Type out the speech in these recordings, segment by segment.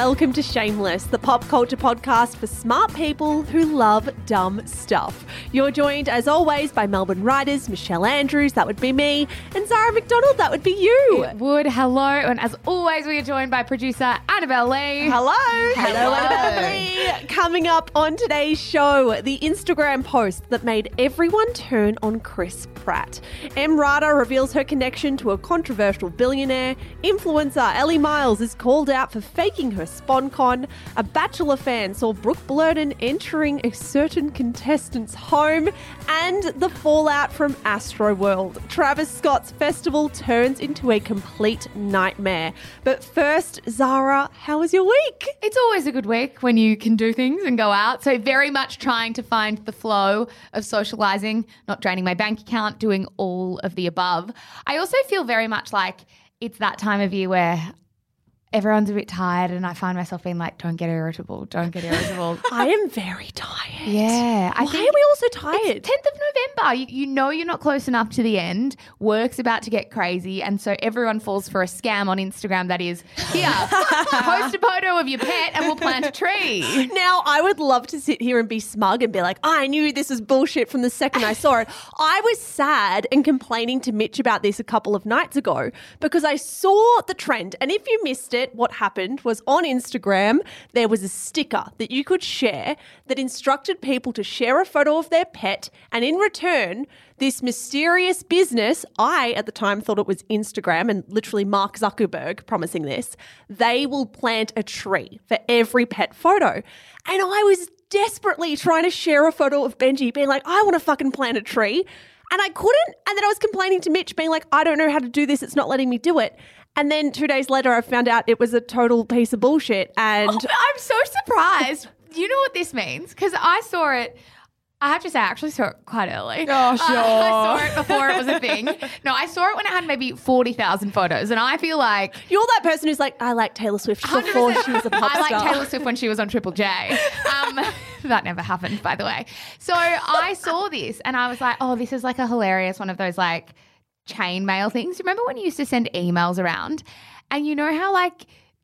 welcome to Shameless, the pop culture podcast for smart people who love dumb stuff. You're joined, as always, by Melbourne writers Michelle Andrews, that would be me, and Zara McDonald, that would be you. It would. Hello. And as always, we are joined by producer Annabelle Lee. Hello. Hello. Annabelle Lee. Coming up on today's show, the Instagram post that made everyone turn on Chris Pratt. Emrata reveals her connection to a controversial billionaire. Influencer Ellie Miles is called out for faking her SponCon. A Bachelor fan saw Brooke Blurden entering a certain contestant's home. And the fallout from Astroworld. Travis Scott's festival turns into a complete nightmare. But first, Zara, how was your week? It's always a good week when you can do things and go out. So very much trying to find the flow of socialising, not draining my bank account, doing all of the above. I also feel very much like it's that time of year where everyone's a bit tired and I find myself being like, don't get irritable. I am very tired. Yeah. Why are we all so tired? It's 10th of November. You know you're not close enough to the end. Work's about to get crazy. And so everyone falls for a scam on Instagram that is, here, post a photo of your pet and we'll plant a tree. Now, I would love to sit here and be smug and be like, I knew this was bullshit from the second I saw it. I was sad and complaining to Mitch about this a couple of nights ago because I saw the trend. And if you missed it, what happened was on Instagram, there was a sticker that you could share that instructed people to share a photo of their pet. And in return, this mysterious business, I at the time thought it was Instagram and literally Mark Zuckerberg promising this, they will plant a tree for every pet photo. And I was desperately trying to share a photo of Benji being like, I want to fucking plant a tree. And I couldn't. And then I was complaining to Mitch being like, I don't know how to do this. It's not letting me do it. And then 2 days later, I found out it was a total piece of bullshit. And I'm so surprised. You know what this means? Because I saw it. I have to say, I actually saw it quite early. Oh, sure. I saw it before it was a thing. No, I saw it when it had maybe 40,000 photos. And I feel like... You're that person who's like, I like Taylor Swift before she was a pop star. I like Taylor Swift when she was on Triple J. That never happened, by the way. So I saw this and I was like, oh, this is like a hilarious one of those like chain mail things. Remember when you used to send emails around? And you know how like,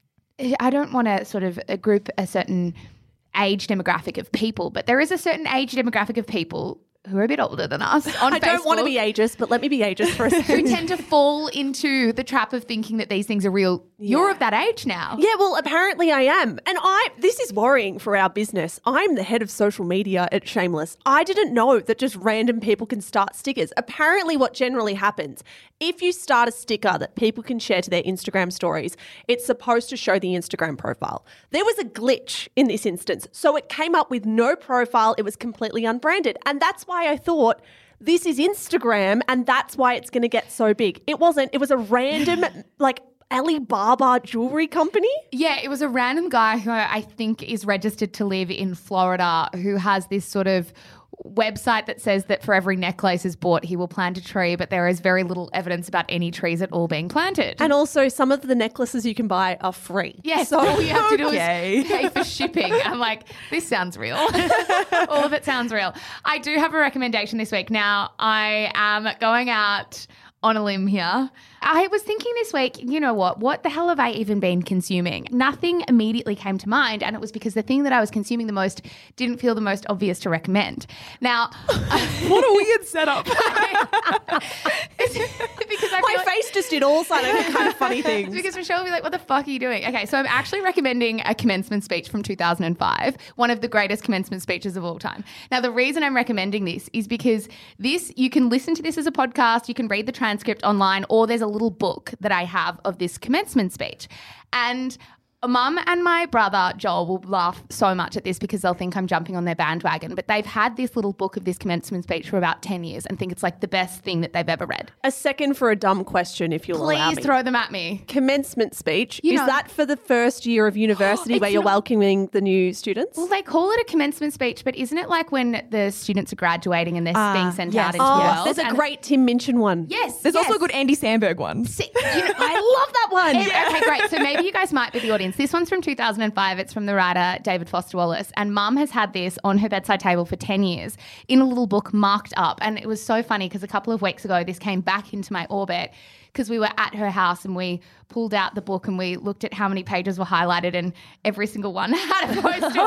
I don't want to sort of group a certain age demographic of people, but there is a certain age demographic of people who are a bit older than us on Facebook. I don't want to be ageist, but let me be ageist for a second. Who tend to fall into the trap of thinking that these things are real. Yeah. You're of that age now. Yeah, well, apparently I am. And this is worrying for our business. I'm the head of social media at Shameless. I didn't know that just random people can start stickers. Apparently what generally happens, if you start a sticker that people can share to their Instagram stories, it's supposed to show the Instagram profile. There was a glitch in this instance. So it came up with no profile. It was completely unbranded. And that's why I thought this is Instagram and that's why it's going to get so big. It wasn't. It was a random like Alibaba jewelry company. Yeah, it was a random guy who I think is registered to live in Florida who has this sort of website that says that for every necklace is bought, he will plant a tree, but there is very little evidence about any trees at all being planted. And also some of the necklaces you can buy are free. Yes, so all you have to do is pay for shipping. I'm like, this sounds real. All of it sounds real. I do have a recommendation this week. Now, I am going out on a limb here. I was thinking this week, you know what the hell have I even been consuming? Nothing immediately came to mind, and it was because the thing that I was consuming the most didn't feel the most obvious to recommend. Now, what a weird setup. Because my face just did all kind of funny things. It's because Michelle will be like, what the fuck are you doing? Okay, so I'm actually recommending a commencement speech from 2005, one of the greatest commencement speeches of all time. Now, the reason I'm recommending this is because you can listen to this as a podcast, you can read the transcript online, or there's a little book that I have of this commencement speech. And Mum and my brother, Joel, will laugh so much at this because they'll think I'm jumping on their bandwagon, but they've had this little book of this commencement speech for about 10 years and think it's like the best thing that they've ever read. A second for a dumb question, if you'll allow me. Please throw them at me. Commencement speech, is that for the first year of university where you're welcoming the new students? Well, they call it a commencement speech, but isn't it like when the students are graduating and they're being sent out into the world? There's a great Tim Minchin one. There's also a good Andy Samberg one. I love that one. Okay, great. So maybe you guys might be the audience thanks. This one's from 2005. It's from the writer David Foster Wallace. And Mum has had this on her bedside table for 10 years in a little book marked up. And it was so funny because a couple of weeks ago, this came back into my orbit because we were at her house and we pulled out the book and we looked at how many pages were highlighted and every single one had a post-it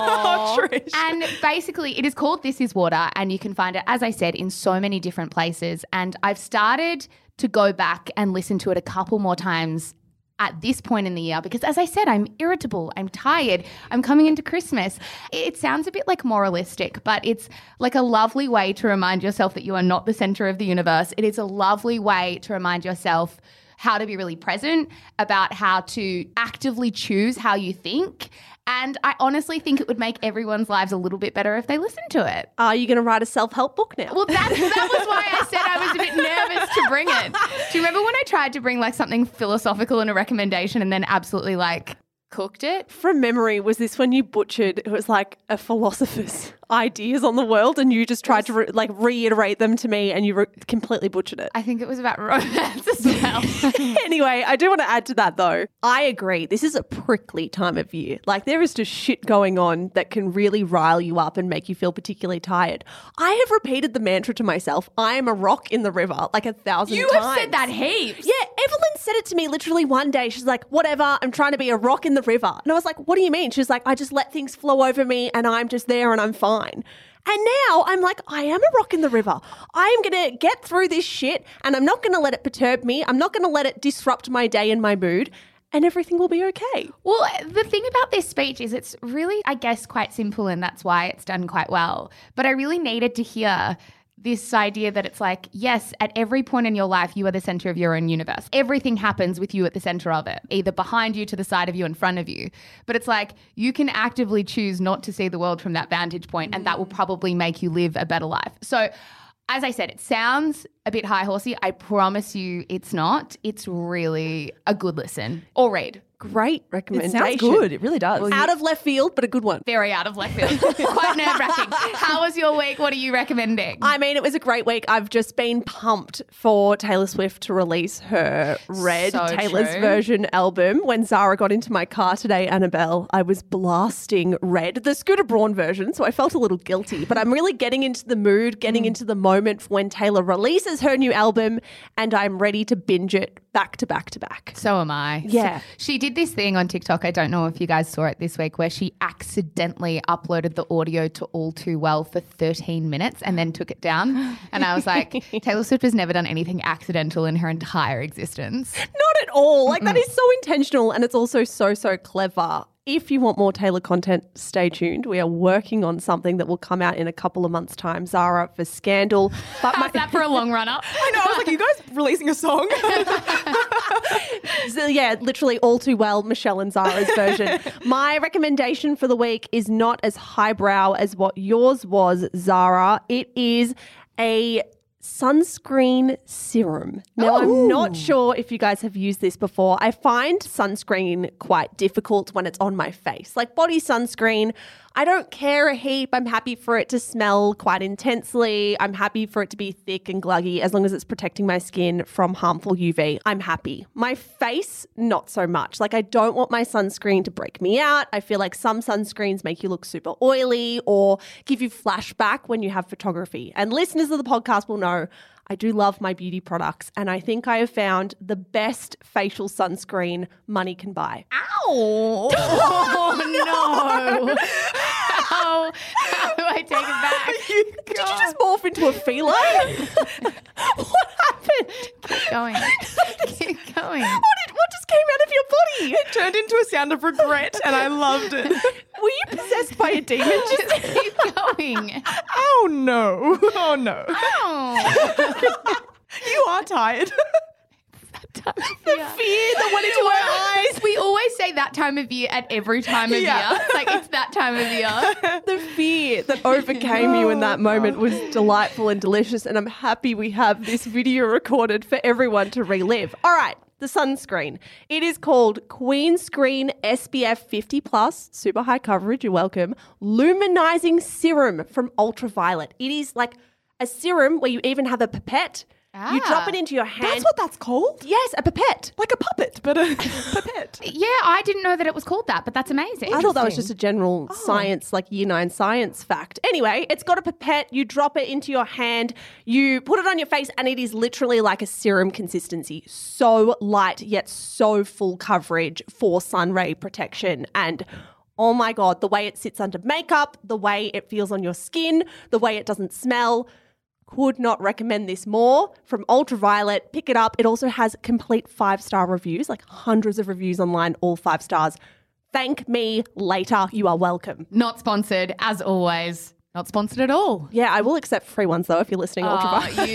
note. And basically it is called This Is Water, and you can find it, as I said, in so many different places. And I've started to go back and listen to it a couple more times at this point in the year because, as I said, I'm irritable, I'm tired, I'm coming into Christmas. It sounds a bit like moralistic, but it's like a lovely way to remind yourself that you are not the center of the universe. It is a lovely way to remind yourself how to be really present, about how to actively choose how you think. And I honestly think it would make everyone's lives a little bit better if they listened to it. Are you going to write a self-help book now? Well, that was why I said I was a bit nervous to bring it. Do you remember when I tried to bring like something philosophical in a recommendation and then absolutely like cooked it? From memory, was this when you butchered, it was like a philosopher's ideas on the world and you just tried to reiterate them to me and you completely butchered it? I think it was about romance as well. Anyway, I do want to add to that though. I agree. This is a prickly time of year. Like there is just shit going on that can really rile you up and make you feel particularly tired. I have repeated the mantra to myself, I am a rock in the river, like 1,000 times. You have said that heaps. Yeah, Evelyn said it to me literally one day. She's like, whatever, I'm trying to be a rock in the river. And I was like, what do you mean? She's like, I just let things flow over me and I'm just there and I'm fine. And now I'm like, I am a rock in the river. I am going to get through this shit and I'm not going to let it perturb me. I'm not going to let it disrupt my day and my mood, and everything will be okay. Well, the thing about this speech is it's really, I guess, quite simple, and that's why it's done quite well. But I really needed to hear this idea that it's like, yes, at every point in your life, you are the center of your own universe. Everything happens with you at the center of it, either behind you, to the side of you, in front of you. But it's like you can actively choose not to see the world from that vantage point, and that will probably make you live a better life. So as I said, it sounds a bit high horsey. I promise you it's not. It's really a good listen or read. Great It recommendation. sounds good. It really does. Out of left field, but a good one. Very out of left field. Quite nerve-wracking. How was your week? What are you recommending? I mean, it was a great week. I've just been pumped for Taylor Swift to release her Red, So Taylor's true. version album. When Zara got into my car today, Annabelle, I was blasting Red, the Scooter Braun version, so I felt a little guilty. But I'm really getting into the mood, getting into the moment for when Taylor releases her new album, and I'm ready to binge it back to back to back. So am I. Yeah. So she did this thing on TikTok. I don't know if you guys saw it this week, where she accidentally uploaded the audio to All Too Well for 13 minutes and then took it down. And I was like, Taylor Swift has never done anything accidental in her entire existence. Not at all. Like that is so intentional, and it's also so clever. If you want more Taylor content, stay tuned. We are working on something that will come out in a couple of months' time. Zara for Scandal. But How's that for a long run-up? I know. I was like, are you guys releasing a song? So, yeah, literally All Too Well, Michelle and Zara's version. My recommendation for the week is not as highbrow as what yours was, Zara. It is a sunscreen serum. Now, I'm not sure if you guys have used this before. I find sunscreen quite difficult when it's on my face. Like body sunscreen, I don't care a heap. I'm happy for it to smell quite intensely. I'm happy for it to be thick and gluggy as long as it's protecting my skin from harmful UV. I'm happy. My face, not so much. Like I don't want my sunscreen to break me out. I feel like some sunscreens make you look super oily or give you flashback when you have photography. And listeners of the podcast will know I do love my beauty products, and I think I have found the best facial sunscreen money can buy. Ow! Oh, no. How do I take it back? Did you just morph into a feline? What happened? Keep going. Keep going. What just came out of your body? It turned into a sound of regret and I loved it. Were you possessed by a demon? Just keep going. Oh no. Oh no. Oh. You are tired. Time of The year. fear that went into her eyes. We always say that time of year at every time of Yeah. year. It's like it's that time of year. The fear that overcame you in that moment was delightful and delicious, and I'm happy we have this video recorded for everyone to relive. All right, the sunscreen. It is called Queen Screen SPF 50+, super high coverage, you're welcome, luminizing serum from Ultraviolet. It is like a serum where you even have a pipette You drop it into your hand. That's what that's called? Yes, a pipette. Like a puppet, but a pipette. Yeah, I didn't know that it was called that, but that's amazing. I thought that was just a general science, like year 9 science fact. Anyway, it's got a pipette. You drop it into your hand. You put it on your face and it is literally like a serum consistency. So light, yet so full coverage for sun ray protection. And oh my God, the way it sits under makeup, the way it feels on your skin, the way it doesn't smell. Could not recommend this more. From Ultraviolet, pick it up. It also has complete 5-star reviews, like hundreds of reviews online, all 5 stars. Thank me later. You are welcome. Not sponsored, as always. Not sponsored at all. Yeah, I will accept free ones though if you're listening. Ultraviolet.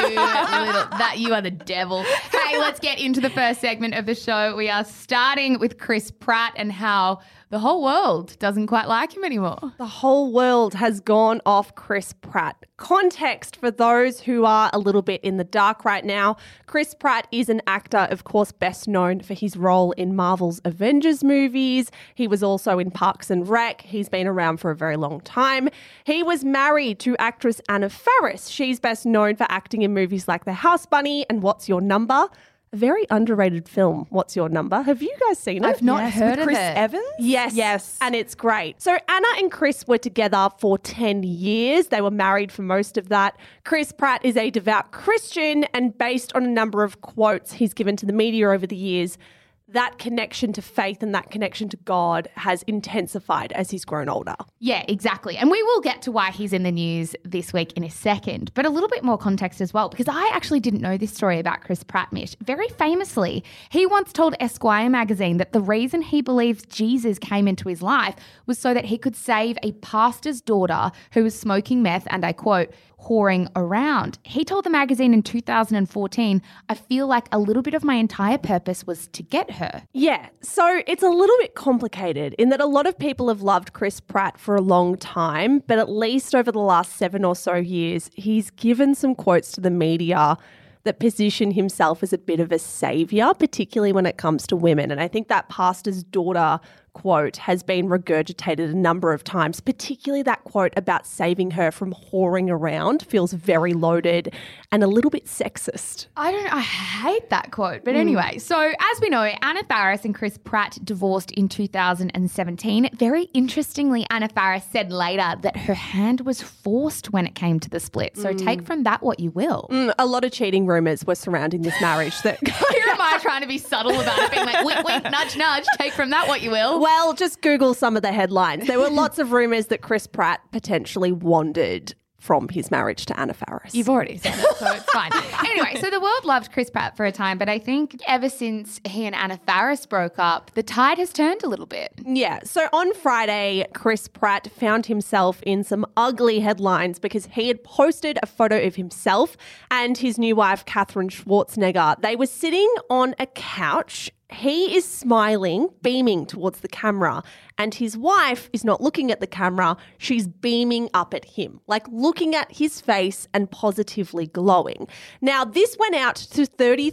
You are the devil. Hey, let's get into the first segment of the show. We are starting with Chris Pratt and how the whole world doesn't quite like him anymore. The whole world has gone off Chris Pratt. Context for those who are a little bit in the dark right now. Chris Pratt is an actor, of course, best known for his role in Marvel's Avengers movies. He was also in Parks and Rec. He's been around for a very long time. He was married to actress Anna Faris. She's best known for acting in movies like The House Bunny and What's Your Number? A very underrated film, What's Your Number? Have you guys seen it? I've not heard of Chris it. Evans? Yes. Yes. And it's great. So Anna and Chris were together for 10 years. They were married for most of that. Chris Pratt is a devout Christian, and based on a number of quotes he's given to the media over the years, that connection to faith and that connection to God has intensified as he's grown older. Yeah, exactly. And we will get to why he's in the news this week in a second, but a little bit more context as well, because I actually didn't know this story about Chris Pratt, Mish. Very famously, he once told Esquire magazine that the reason he believes Jesus came into his life was so that he could save a pastor's daughter who was smoking meth and, I quote, whoring around. He told the magazine in 2014, I feel like a little bit of my entire purpose was to get her. Yeah, so it's a little bit complicated in that a lot of people have loved Chris Pratt for a long time, but at least over the last 7 or so years, he's given some quotes to the media that position himself as a bit of a savior, particularly when it comes to women. And I think that pastor's daughter quote has been regurgitated a number of times, particularly that quote about saving her from whoring around feels very loaded and a little bit sexist. I hate that quote. But anyway, so as we know, Anna Faris and Chris Pratt divorced in 2017. Very interestingly, Anna Faris said later that her hand was forced when it came to the split. So take from that what you will. A lot of cheating rumours were surrounding this marriage. That Here am I trying to be subtle about it, being like, wink, wink, nudge, nudge, take from that what you will. Well, just Google some of the headlines. There were lots of rumours that Chris Pratt potentially wandered from his marriage to Anna Faris. You've already said it, so it's fine. Anyway, so the world loved Chris Pratt for a time, but I think ever since he and Anna Faris broke up, the tide has turned a little bit. Yeah, so on Friday, Chris Pratt found himself in some ugly headlines because he had posted a photo of himself and his new wife, Katherine Schwarzenegger. They were sitting on a couch. He is smiling, beaming towards the camera, and his wife is not looking at the camera. She's beaming up at him, like looking at his face and positively glowing. Now, this went out to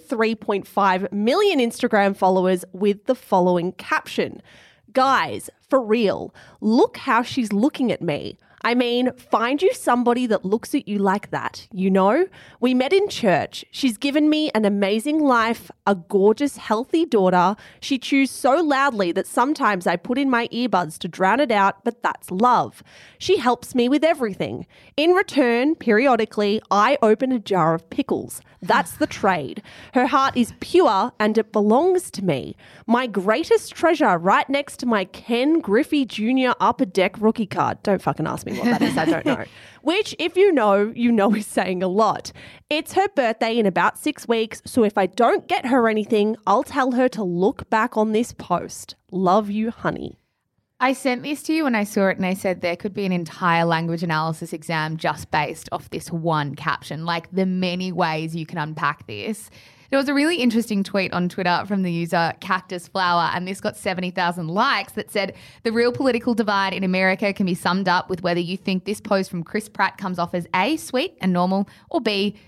33.5 million Instagram followers with the following caption. Guys, for real, look how she's looking at me. I mean, find you somebody that looks at you like that, you know? We met in church. She's given me an amazing life, a gorgeous, healthy daughter. She chews so loudly that sometimes I put in my earbuds to drown it out, but that's love. She helps me with everything. In return, periodically, I open a jar of pickles. That's the trade. Her heart is pure and it belongs to me. My greatest treasure right next to my Ken Griffey Jr. Upper Deck rookie card. Don't fucking ask me what that is. I don't know. Which, if you know is saying a lot. It's her birthday in about 6 weeks, so if I don't get her anything, I'll tell her to look back on this post. Love you, honey. I sent this to you when I saw it and I said there could be an entire language analysis exam just based off this one caption, like the many ways you can unpack this. There was a really interesting tweet on Twitter from the user Cactus Flower, and this got 70,000 likes that said, the real political divide in America can be summed up with whether you think this post from Chris Pratt comes off as A, sweet and normal, or B,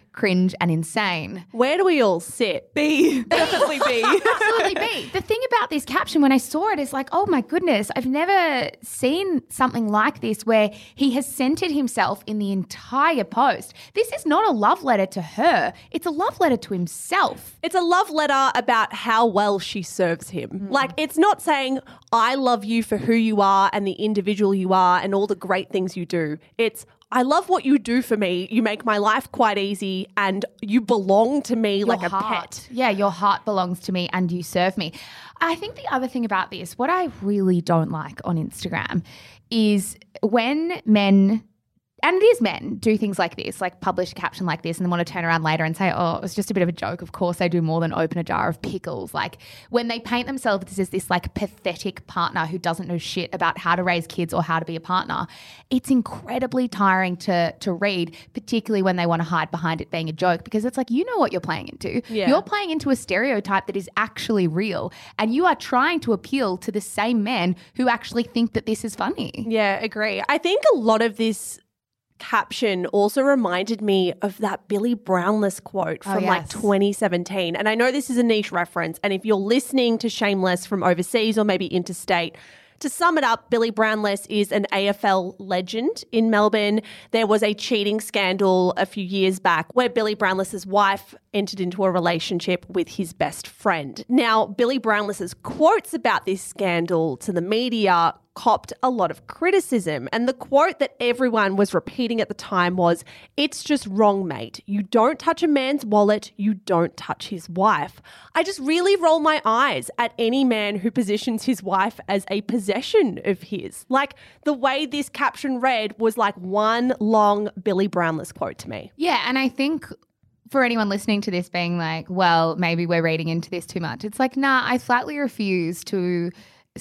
cringe and insane. Where do we all sit? B. Definitely B. Absolutely B. The thing about this caption when I saw it is like, oh my goodness, I've never seen something like this where he has centered himself in the entire post. This is not a love letter to her. It's a love letter to himself. It's a love letter about how well she serves him. Like, it's not saying, I love you for who you are and the individual you are and all the great things you do. It's, I love what you do for me. You make my life quite easy and you belong to me like a pet. Yeah, your heart belongs to me and you serve me. I think the other thing about this, what I really don't like on Instagram is when men, and it is men, do things like this, like publish a caption like this and then want to turn around later and say, oh, it was just a bit of a joke. Of course, they do more than open a jar of pickles. Like when they paint themselves as this like pathetic partner who doesn't know shit about how to raise kids or how to be a partner, it's incredibly tiring to read, particularly when they want to hide behind it being a joke, because it's like, you know what you're playing into. Yeah. You're playing into a stereotype that is actually real and you are trying to appeal to the same men who actually think that this is funny. Yeah, agree. I think a lot of this caption also reminded me of that Billy Brownless quote from like 2017. And I know this is a niche reference. And if you're listening to Shameless from overseas or maybe interstate, to sum it up, Billy Brownless is an AFL legend in Melbourne. There was a cheating scandal a few years back where Billy Brownless's wife entered into a relationship with his best friend. Now, Billy Brownless's quotes about this scandal to the media copped a lot of criticism. And the quote that everyone was repeating at the time was, "It's just wrong, mate. You don't touch a man's wallet. You don't touch his wife." I just really roll my eyes at any man who positions his wife as a possession of his. Like, the way this caption read was like one long Billy Brownless quote to me. Yeah, and I think for anyone listening to this being like, well, maybe we're reading into this too much, it's like, nah, I flatly refuse to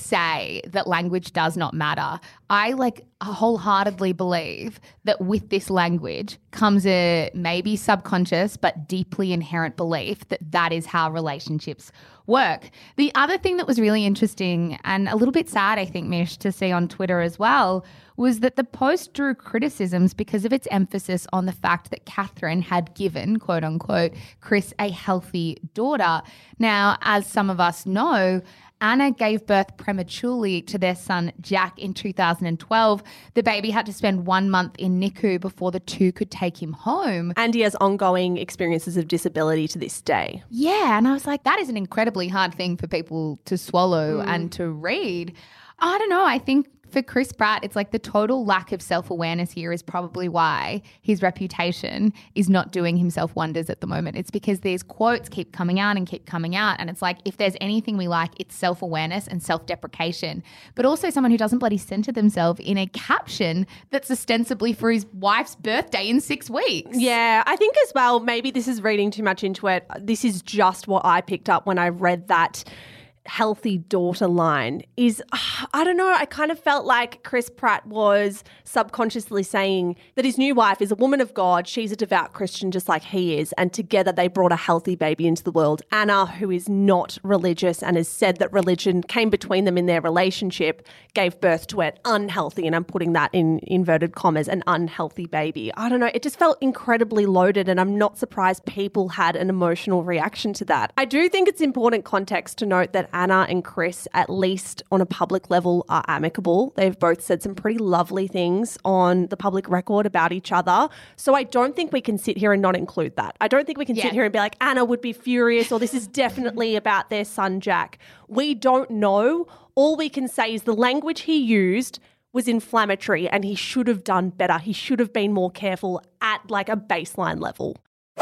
say that language does not matter. I wholeheartedly believe that with this language comes a maybe subconscious but deeply inherent belief that that is how relationships work. The other thing that was really interesting and a little bit sad, I think, Mish, to see on Twitter as well, was that the post drew criticisms because of its emphasis on the fact that Catherine had given, quote unquote, Chris a healthy daughter. Now, as some of us know, Anna gave birth prematurely to their son Jack in 2012. The baby had to spend 1 month in NICU before the two could take him home. And he has ongoing experiences of disability to this day. Yeah, and I was like, that is an incredibly hard thing for people to swallow and to read. I don't know, I think for Chris Pratt, it's like the total lack of self-awareness here is probably why his reputation is not doing himself wonders at the moment. It's because these quotes keep coming out and keep coming out. And it's like, if there's anything we like, it's self-awareness and self-deprecation. But also someone who doesn't bloody center themselves in a caption that's ostensibly for his wife's birthday in 6 weeks. Yeah, I think as well, maybe this is reading too much into it. This is just what I picked up when I read that healthy daughter line is, I don't know, I kind of felt like Chris Pratt was subconsciously saying that his new wife is a woman of God, she's a devout Christian just like he is, and together they brought a healthy baby into the world. Anna, who is not religious and has said that religion came between them in their relationship, gave birth to an unhealthy, and I'm putting that in inverted commas, an unhealthy baby. I don't know, it just felt incredibly loaded, and I'm not surprised people had an emotional reaction to that. I do think it's important context to note that Anna and Chris, at least on a public level, are amicable. They've both said some pretty lovely things on the public record about each other. So I don't think we can sit here and not include that. I don't think we can sit here and be like, Anna would be furious, or this is definitely about their son, Jack. We don't know. All we can say is the language he used was inflammatory and he should have done better. He should have been more careful at like a baseline level.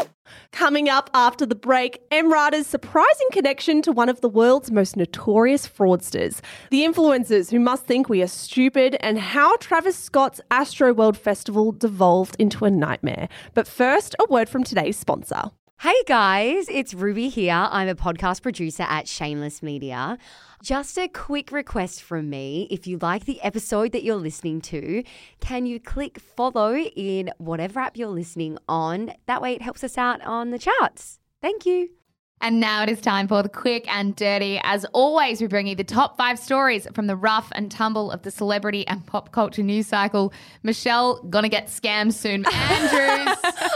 Coming up after the break, Emrata's surprising connection to one of the world's most notorious fraudsters, the influencers who must think we are stupid, and how Travis Scott's Astroworld Festival devolved into a nightmare. But first, a word from today's sponsor. Hey guys, it's Ruby here. I'm a podcast producer at Shameless Media. Just a quick request from me. If you like the episode that you're listening to, can you click follow in whatever app you're listening on? That way it helps us out on the charts. Thank you. And now it is time for the quick and dirty. As always, we bring you the top 5 stories from the rough and tumble of the celebrity and pop culture news cycle. Michelle, gonna get scammed soon. Andrews.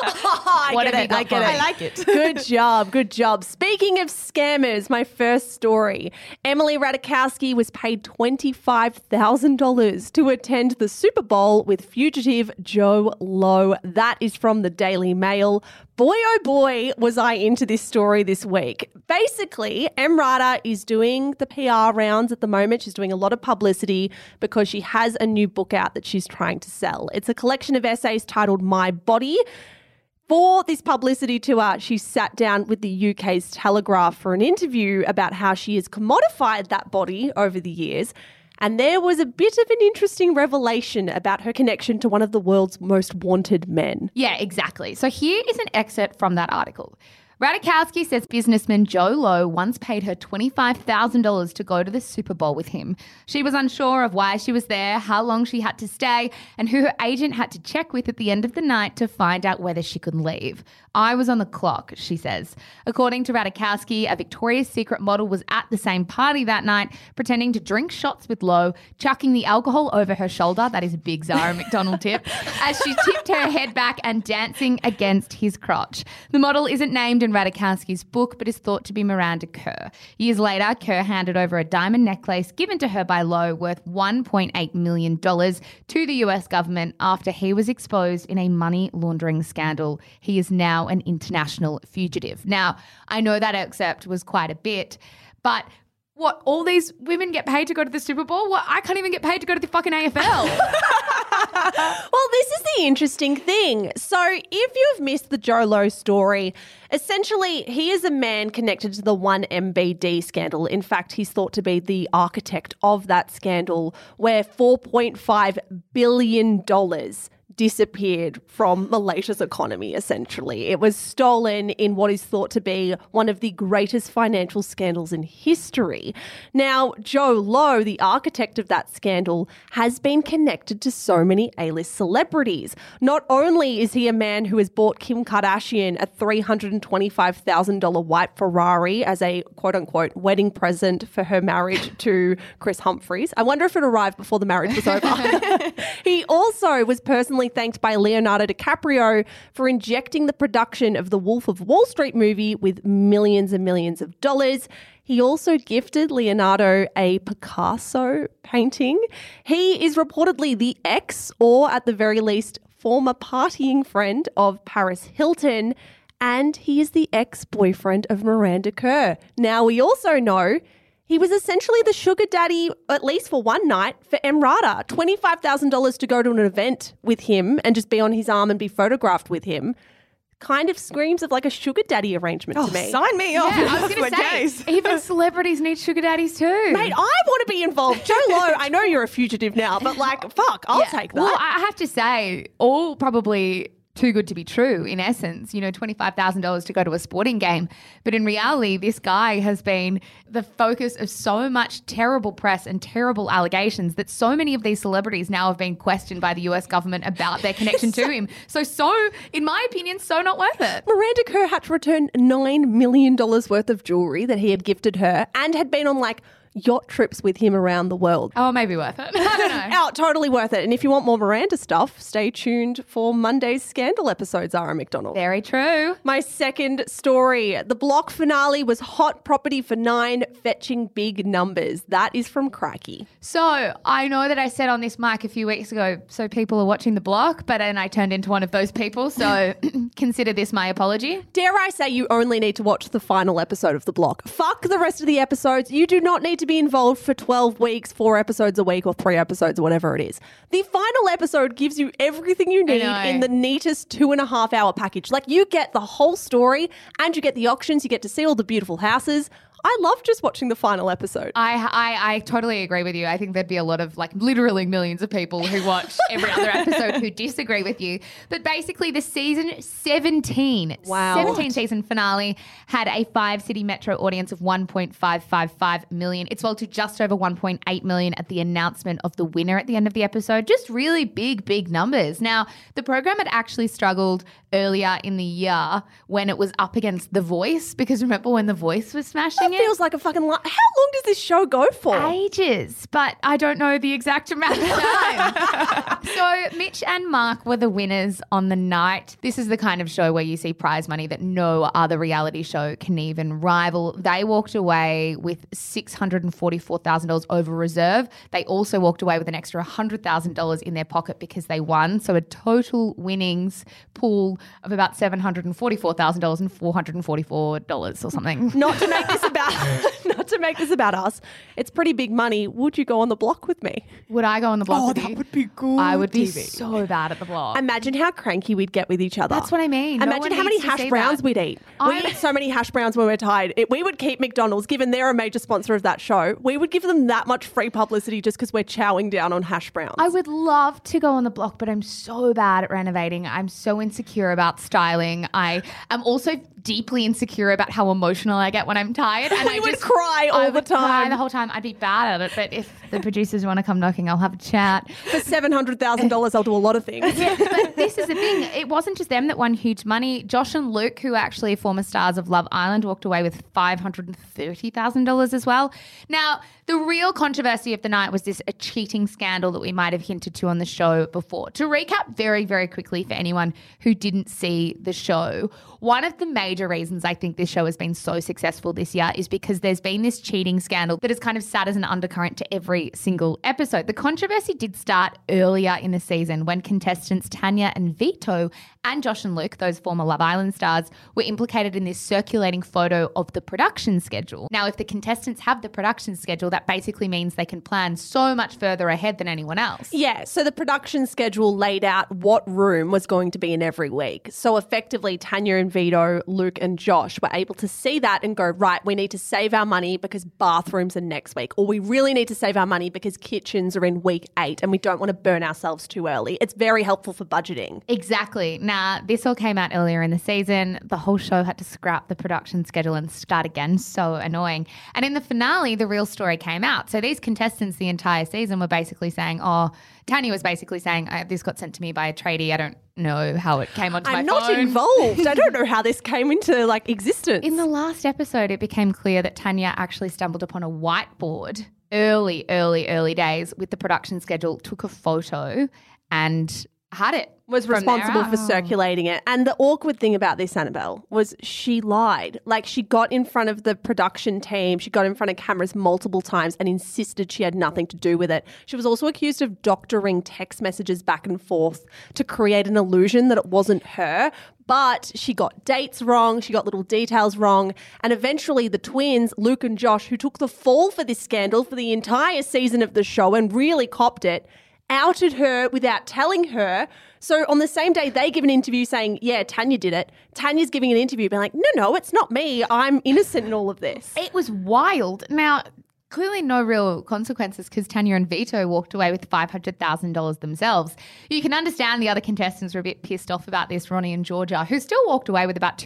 I What get have you it. got I for get me? it. I like it. Good job. Good job. Speaking of scammers, my first story. Emily Ratajkowski was paid $25,000 to attend the Super Bowl with fugitive Joe Lowe. That is from the Daily Mail. Boy, oh boy, was I into this story this week. Basically, Emrata is doing the PR rounds at the moment. She's doing a lot of publicity because she has a new book out that she's trying to sell. It's a collection of essays titled My Body. For this publicity tour, she sat down with the UK's Telegraph for an interview about how she has commodified that body over the years. And there was a bit of an interesting revelation about her connection to one of the world's most wanted men. Yeah, exactly. So here is an excerpt from that article. Ratajkowski says businessman Joe Lowe once paid her $25,000 to go to the Super Bowl with him. She was unsure of why she was there, how long she had to stay, and who her agent had to check with at the end of the night to find out whether she could leave. I was on the clock, she says. According to Ratajkowski, a Victoria's Secret model was at the same party that night, pretending to drink shots with Lowe, chucking the alcohol over her shoulder, that is a big Zara McDonald tip, as she tipped her head back and dancing against his crotch. The model isn't named in Ratajkowski's book, but is thought to be Miranda Kerr. Years later, Kerr handed over a diamond necklace given to her by Lowe worth $1.8 million to the US government after he was exposed in a money laundering scandal. He is now an international fugitive. Now, I know that excerpt was quite a bit, but what, all these women get paid to go to the Super Bowl? What, I can't even get paid to go to the fucking AFL. Well, this is the interesting thing. So if you've missed the Joe Lowe story, essentially he is a man connected to the 1MBD scandal. In fact, he's thought to be the architect of that scandal where $4.5 billion disappeared from Malaysia's economy, essentially. It was stolen in what is thought to be one of the greatest financial scandals in history. Now, Joe Lowe, the architect of that scandal, has been connected to so many A-list celebrities. Not only is he a man who has bought Kim Kardashian a $325,000 white Ferrari as a quote-unquote wedding present for her marriage to Chris Humphries. I wonder if it arrived before the marriage was over. He also was personally thanked by Leonardo DiCaprio for injecting the production of the Wolf of Wall Street movie with millions and millions of dollars. He also gifted Leonardo a Picasso painting. He is reportedly the ex, or at the very least, former partying friend of Paris Hilton, and he is the ex-boyfriend of Miranda Kerr. Now, we also know he was essentially the sugar daddy, at least for one night, for Emrata. $25,000 to go to an event with him and just be on his arm and be photographed with him. Kind of screams of like a sugar daddy arrangement to me. Sign me off. Yeah, I was That's going my to say, case. even celebrities need sugar daddies too. Mate, I want to be involved. Joe Lowe, I know you're a fugitive now, but like, fuck, I'll take that. Well, I have to say, all probably too good to be true in essence, $25,000 to go to a sporting game. But in reality, this guy has been the focus of so much terrible press and terrible allegations that so many of these celebrities now have been questioned by the US government about their connection to him. So, in my opinion, so not worth it. Miranda Kerr had to return $9 million worth of jewelry that he had gifted her and had been on like yacht trips with him around the world. Oh, maybe worth it. I don't know. Oh, totally worth it. And if you want more Miranda stuff, stay tuned for Monday's Scandal episode, Zara McDonald. Very true. My second story. The Block finale was hot property for 9, fetching big numbers. That is from Crikey. So I know that I said on this mic a few weeks ago, so people are watching The Block, but then I turned into one of those people. So consider this my apology. Dare I say you only need to watch the final episode of The Block. Fuck the rest of the episodes. You do not need to be involved for 12 weeks, 4 episodes a week or 3 episodes or whatever it is. The final episode gives you everything you need in the neatest 2.5 hour package. Like you get the whole story and you get the auctions, you get to see all the beautiful houses. I love just watching the final episode. I totally agree with you. I think there'd be a lot of like literally millions of people who watch every other episode who disagree with you. But basically the season 17 season finale had a 5-city metro audience of 1.555 million. It swelled to just over 1.8 million at the announcement of the winner at the end of the episode. Just really big numbers. Now, the program had actually struggled earlier in the year when it was up against The Voice, because remember when The Voice was smashing watching feels like a fucking How long does this show go for? ages, but I don't know the exact amount of time. So Mitch and Mark were the winners on the night. This is the kind of show where you see prize money that no other reality show can even rival. They walked away with $644,000 over reserve. They also walked away with an extra $100,000 in their pocket because they won. So a total winnings pool of about $744,000 and $444 or something. Not to make this about us. It's pretty big money. Would you go on the block with me? Would I go on the block with you? That would be good. I would be TV. so bad at the block. Imagine how cranky we'd get with each other. That's what I mean. No Imagine one how many needs to hash see browns that. we'd eat. We eat so many hash browns when we're tired. We would keep McDonald's, given they're a major sponsor of that show. We would give them that much free publicity just because we're chowing down on hash browns. I would love to go on the block, but I'm so bad at renovating. I'm so insecure about styling. I am also deeply insecure about how emotional I get when I'm tired. And We would cry all I the would cry time. the whole time. I'd be bad at it, but if the producers want to come knocking, I'll have a chat. For $700,000, I'll do a lot of things. But this is the thing. It wasn't just them that won huge money. Josh and Luke, who are actually former stars of Love Island, walked away with $530,000 as well. Now, the real controversy of the night was a cheating scandal that we might have hinted to on the show before. To recap very, very quickly for anyone who didn't see the show, one of the major reasons I think this show has been so successful this year is because there's been this cheating scandal that has kind of sat as an undercurrent to every single episode. The controversy did start earlier in the season when contestants Tanya and Vito and Josh and Luke, those former Love Island stars, were implicated in this circulating photo of the production schedule. Now, if the contestants have the production schedule, that basically means they can plan so much further ahead than anyone else. Yeah, so the production schedule laid out what room was going to be in every week. So effectively, Tanya and Vito, Luke and Josh were able to see that and go, right, we need to save our money because bathrooms are next week. Or we really need to save our money because kitchens are in week 8 and we don't want to burn ourselves too early. It's very helpful for budgeting. Exactly. Now, this all came out earlier in the season. The whole show had to scrap the production schedule and start again. So annoying. And in the finale, the real story came out. So these contestants the entire season were basically saying, Tanya was basically saying, this got sent to me by a tradie. I don't know how it came onto my phone. I'm not involved. I don't know how this came into existence. In the last episode, it became clear that Tanya actually stumbled upon a whiteboard early days with the production schedule, took a photo and had it. Was from there responsible out. for circulating it. And the awkward thing about this, Annabelle, was she lied. She got in front of the production team, she got in front of cameras multiple times and insisted she had nothing to do with it. She was also accused of doctoring text messages back and forth to create an illusion that it wasn't her. But she got dates wrong, she got little details wrong, and eventually the twins, Luke and Josh, who took the fall for this scandal for the entire season of the show and really copped it, outed her without telling her. So on the same day, they give an interview saying, yeah, Tanya did it. Tanya's giving an interview being like, no, it's not me. I'm innocent in all of this. It was wild. Now, clearly no real consequences because Tanya and Vito walked away with $500,000 themselves. You can understand the other contestants were a bit pissed off about this. Ronnie and Georgia, who still walked away with about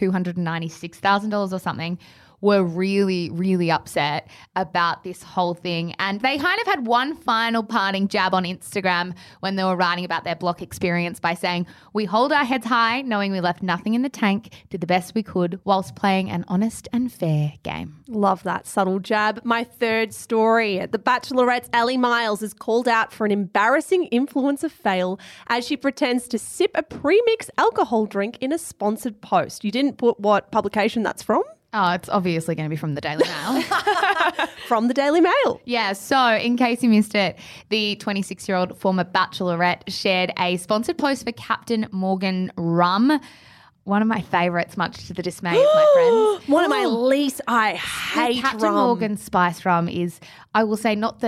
$296,000 or something, were really, really upset about this whole thing. And they kind of had one final parting jab on Instagram when they were writing about their block experience by saying, we hold our heads high knowing we left nothing in the tank, did the best we could whilst playing an honest and fair game. Love that subtle jab. My third story. The Bachelorette's Ellie Miles is called out for an embarrassing influencer fail as she pretends to sip a premixed alcohol drink in a sponsored post. You didn't put what publication that's from? Oh, it's obviously going to be from the Daily Mail. From the Daily Mail. Yeah, so in case you missed it, the 26-year-old former Bachelorette shared a sponsored post for Captain Morgan Rum. One of my favourites, much to the dismay of my friends. One of my least. I hate Captain rum. Morgan Spice Rum is, I will say, not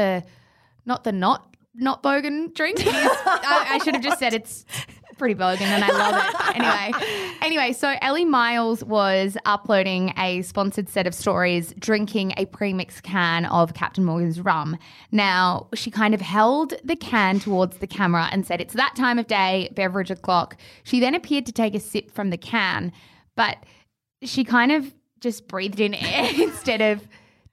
bogan drink. It is, I should have just said it's pretty bogan and I love it. Anyway, so Ellie Miles was uploading a sponsored set of stories drinking a premixed can of Captain Morgan's rum. Now, she kind of held the can towards the camera and said, it's that time of day, beverage o'clock. She then appeared to take a sip from the can, but she kind of just breathed in air instead of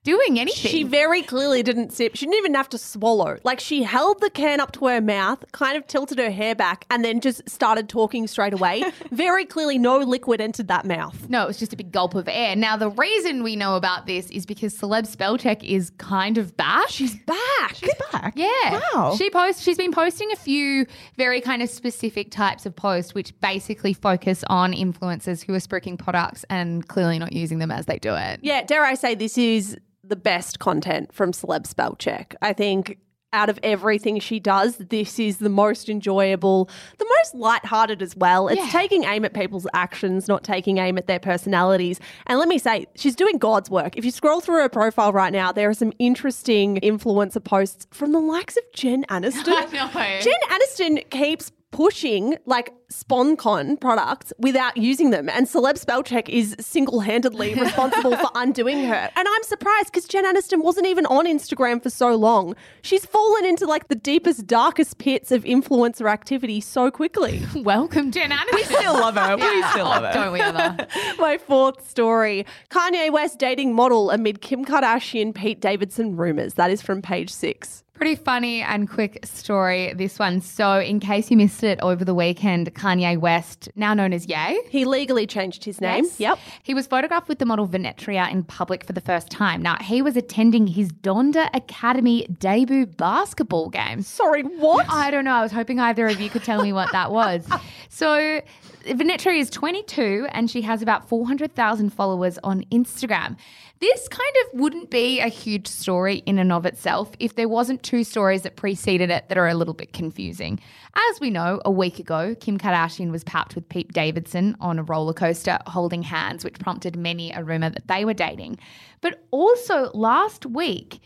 doing anything. She very clearly didn't sip. She didn't even have to swallow. Like, she held the can up to her mouth, kind of tilted her hair back, and then just started talking straight away. Very clearly no liquid entered that mouth. No, it was just a big gulp of air. Now, the reason we know about this is because Celeb Spellcheck is kind of back. She's back. She's back. Yeah. Wow. She's been posting a few very kind of specific types of posts which basically focus on influencers who are spruiking products and clearly not using them as they do it. Yeah, dare I say this is the best content from Celeb Spellcheck. I think out of everything she does, this is the most enjoyable, the most lighthearted as well. It's taking aim at people's actions, not taking aim at their personalities. And let me say, she's doing God's work. If you scroll through her profile right now, there are some interesting influencer posts from the likes of Jen Aniston. I know. Jen Aniston keeps pushing like SponCon products without using them, and Celeb Spellcheck is single-handedly responsible for undoing her. And I'm surprised because Jen Aniston wasn't even on Instagram for so long. She's fallen into like the deepest, darkest pits of influencer activity so quickly. Welcome, Jen Aniston. We still love her. We still love her. Don't we ever? My fourth story, Kanye West dating model amid Kim Kardashian, Pete Davidson rumors. That is from Page 6. Pretty funny and quick story, this one. So in case you missed it over the weekend, Kanye West, now known as Ye. He legally changed his name. Yes. Yep. He was photographed with the model Venetria in public for the first time. Now, he was attending his Donda Academy debut basketball game. Sorry, what? I don't know. I was hoping either of you could tell me what that was. So Venetria is 22 and she has about 400,000 followers on Instagram. This kind of wouldn't be a huge story in and of itself if there wasn't two stories that preceded it that are a little bit confusing. As we know, a week ago, Kim Kardashian was papped with Pete Davidson on a roller coaster holding hands, which prompted many a rumor that they were dating. But also last week,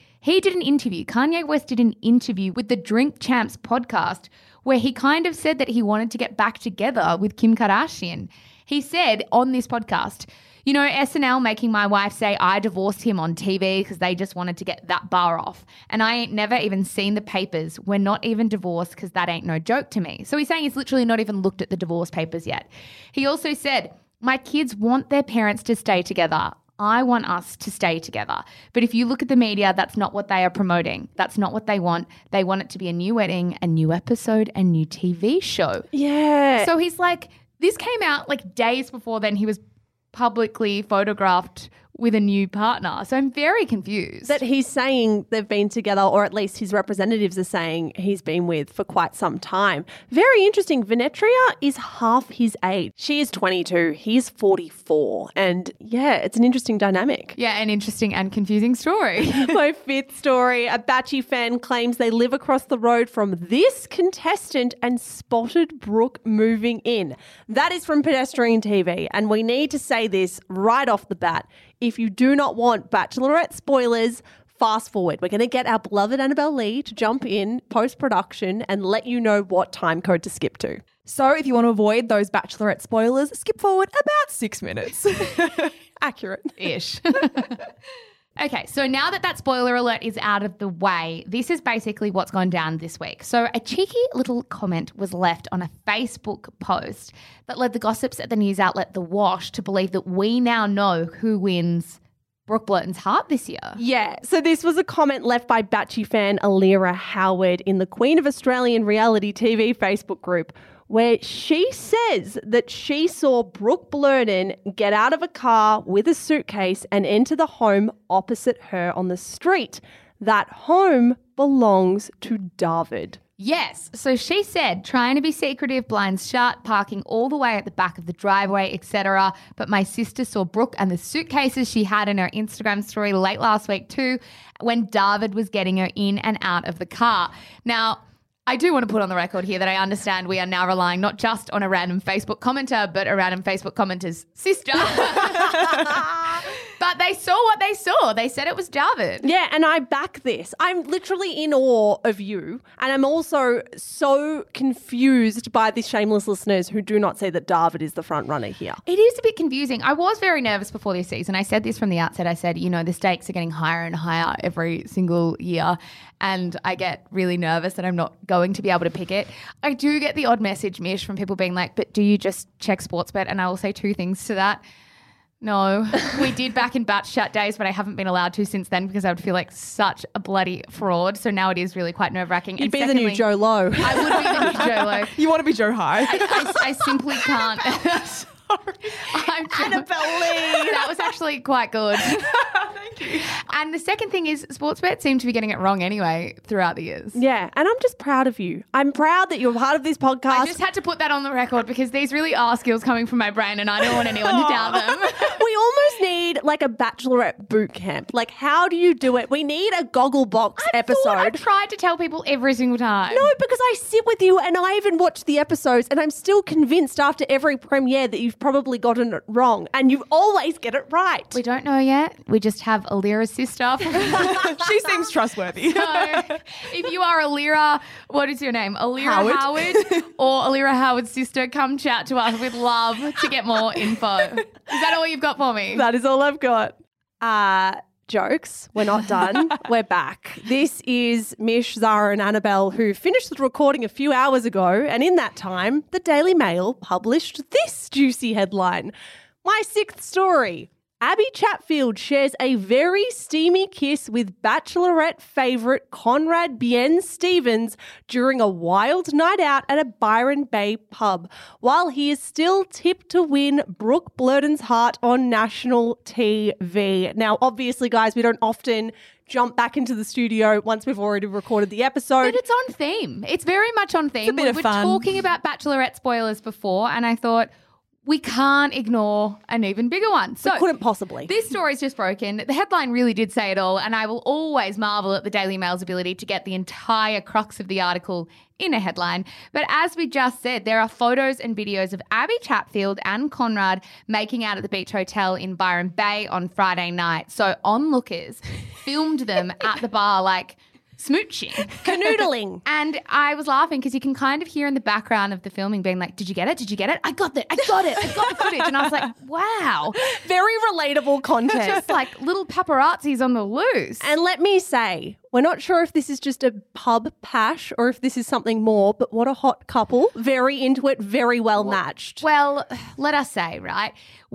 Kanye West did an interview with the Drink Champs podcast where he kind of said that he wanted to get back together with Kim Kardashian. He said on this podcast, you know, SNL making my wife say I divorced him on TV because they just wanted to get that bar off. And I ain't never even seen the papers. We're not even divorced because that ain't no joke to me. So he's saying he's literally not even looked at the divorce papers yet. He also said, my kids want their parents to stay together. I want us to stay together. But if you look at the media, that's not what they are promoting. That's not what they want. They want it to be a new wedding, a new episode, a new TV show. Yeah. So he's like, this came out like days before then he was publicly photographed with a new partner. So I'm very confused. That he's saying they've been together, or at least his representatives are saying he's been with for quite some time. Very interesting. Venetria is half his age. She is 22. He's 44. And yeah, it's an interesting dynamic. Yeah, an interesting and confusing story. My fifth story, a Batchy fan claims they live across the road from this contestant and spotted Brooke moving in. That is from Pedestrian TV. And we need to say this right off the bat. If you do not want Bachelorette spoilers, fast forward. We're going to get our beloved Annabelle Lee to jump in post-production and let you know what time code to skip to. So if you want to avoid those Bachelorette spoilers, skip forward about 6 minutes. Accurate. Ish. Okay, so now that spoiler alert is out of the way, this is basically what's gone down this week. So a cheeky little comment was left on a Facebook post that led the gossips at the news outlet The Wash to believe that we now know who wins Brooke Blurton's heart this year. Yeah, so this was a comment left by Batchy fan Alira Howard in the Queen of Australian Reality TV Facebook group, where she says that she saw Brooke Blurton get out of a car with a suitcase and enter the home opposite her on the street. That home belongs to David. Yes. So she said, trying to be secretive, blinds shut, parking all the way at the back of the driveway, etc. But my sister saw Brooke and the suitcases she had in her Instagram story late last week too, when David was getting her in and out of the car. Now, I do want to put on the record here that I understand we are now relying not just on a random Facebook commenter, but a random Facebook commenter's sister. But they saw what they saw. They said it was David. Yeah, and I back this. I'm literally in awe of you. And I'm also so confused by the shameless listeners who do not see that David is the front runner here. It is a bit confusing. I was very nervous before this season. I said this from the outset. I said, you know, the stakes are getting higher and higher every single year. And I get really nervous that I'm not going to be able to pick it. I do get the odd message, Mish, from people being like, but do you just check Sportsbet? And I will say two things to that. No, we did back in batch chat days, but I haven't been allowed to since then because I would feel like such a bloody fraud. So now it is really quite nerve-wracking. You'd be the new Joe Low. I would be the new Joe Low. You want to be Joe High? I simply can't. Annabelle Lee. That was actually quite good. Thank you. And the second thing is Sportsbet seem to be getting it wrong anyway throughout the years. Yeah, and I'm just proud of you. I'm proud that you're part of this podcast. I just had to put that on the record because these really are skills coming from my brain and I don't want anyone to doubt them. We almost need like a bachelorette boot camp. Like, how do you do it? We need a goggle box episode. I tried to tell people every single time. No, because I sit with you and I even watch the episodes and I'm still convinced after every premiere that you've probably gotten it wrong and you always get it right. We don't know yet. We just have Alira's sister. She seems trustworthy. So if you are Alira, what is your name? Alira Howard or Alira Howard's sister, come chat to us. We'd love to get more info. Is that all you've got for me? That is all I've got. Jokes. We're not done. We're back. This is Mish, Zara and Annabelle who finished the recording a few hours ago, and in that time, the Daily Mail published this juicy headline. My sixth story. Abby Chatfield shares a very steamy kiss with Bachelorette favourite Conrad Bien Stevens during a wild night out at a Byron Bay pub, while he is still tipped to win Brooke Blurden's heart on national TV. Now, obviously, guys, we don't often jump back into the studio once we've already recorded the episode. But it's on theme. It's very much on theme. It's a bit of We're fun. talking about Bachelorette spoilers before, and I thought we can't ignore an even bigger one. So Couldn't possibly. this story's just broken. The headline really did say it all, and I will always marvel at the Daily Mail's ability to get the entire crux of the article in a headline. But as we just said, there are photos and videos of Abby Chatfield and Conrad making out at the beach hotel in Byron Bay on Friday night. So onlookers filmed them at the bar like smooching. Canoodling. And I was laughing because you can kind of hear in the background of the filming being like, did you get it? Did you get it? I got it. I got it. I got the footage. And I was like, wow. Very relatable content. Just like little paparazzis on the loose. And let me say, we're not sure if this is just a pub pash or if this is something more, but what a hot couple. Very into it, very well matched. Well, let us say, right,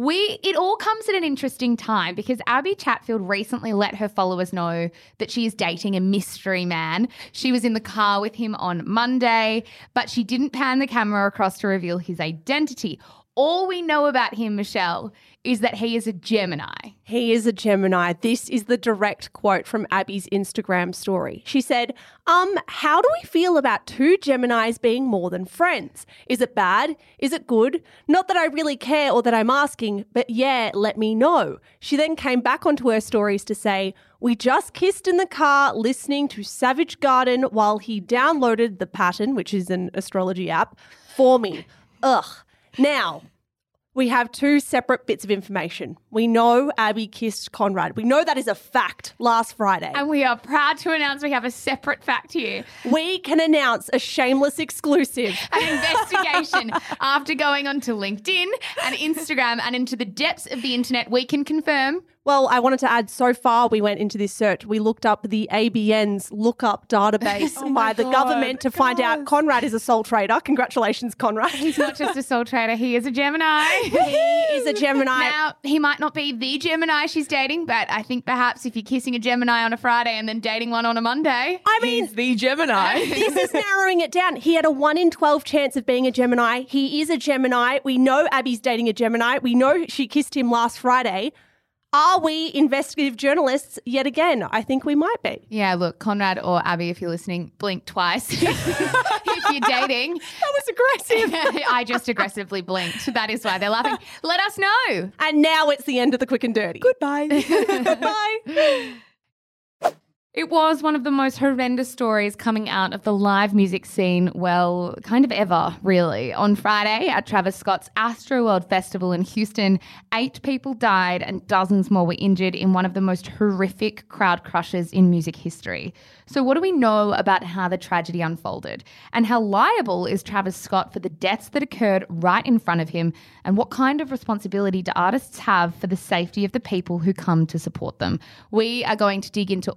it all comes at an interesting time because Abby Chatfield recently let her followers know that she is dating a mystery man. She was in the car with him on Monday, but she didn't pan the camera across to reveal his identity. All we know about him, Michelle, is that he is a Gemini. He is a Gemini. This is the direct quote from Abby's Instagram story. She said, how do we feel about two Geminis being more than friends? Is it bad? Is it good? Not that I really care or that I'm asking, but yeah, let me know. She then came back onto her stories to say, we just kissed in the car listening to Savage Garden while he downloaded the Pattern, which is an astrology app, for me. Ugh. Now, we have two separate bits of information. We know Abby kissed Conrad. We know that is a fact last Friday. And we are proud to announce we have a separate fact here. We can announce a shameless exclusive. An investigation after going onto LinkedIn and Instagram and into the depths of the internet. We can confirm. Well, I wanted to add, so far we went into this search. We looked up the ABN's lookup database by the government to find out Conrad is a sole trader. Congratulations, Conrad. He's not just a sole trader, he is a Gemini. He is a Gemini. Now, he might not be the Gemini she's dating, but I think perhaps if you're kissing a Gemini on a Friday and then dating one on a Monday. I mean, He's the Gemini. this is narrowing it down. He had a 1 in 12 chance of being a Gemini. He is a Gemini. We know Abby's dating a Gemini. We know she kissed him last Friday. Are we investigative journalists yet again? I think we might be. Yeah, look, Conrad or Abby, if you're listening, blink twice. If you're dating. That was aggressive. I just aggressively blinked. That is why they're laughing. Let us know. And now it's the end of the quick and dirty. Goodbye. Bye. It was one of the most horrendous stories coming out of the live music scene, well, kind of ever, really. On Friday at Travis Scott's Astroworld Festival in Houston, 8 people died and dozens more were injured in one of the most horrific crowd crushes in music history. So what do we know about how the tragedy unfolded? And how liable is Travis Scott for the deaths that occurred right in front of him? And what kind of responsibility do artists have for the safety of the people who come to support them? We are going to dig into all of it